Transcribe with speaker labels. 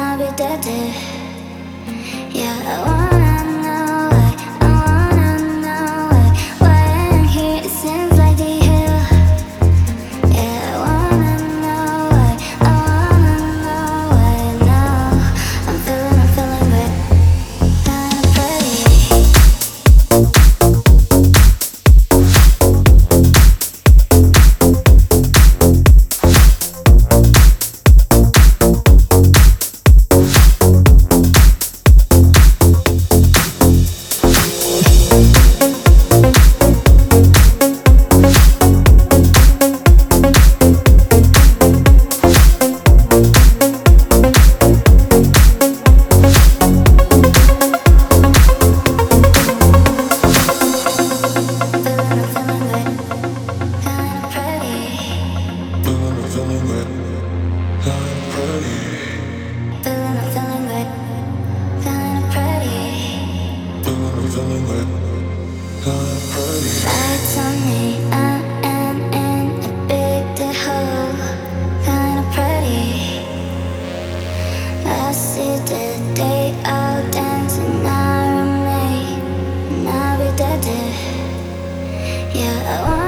Speaker 1: I'll be dead too. Yeah, I wanna know why, I wanna know why I'm here, it seems like the hill. Yeah, I wanna know why, I wanna know why now. I'm feeling great, kinda pretty. Lights on me, I am in a big hole, kinda pretty. I see the day out dancing around me, and I'll be dead too. Yeah, I want.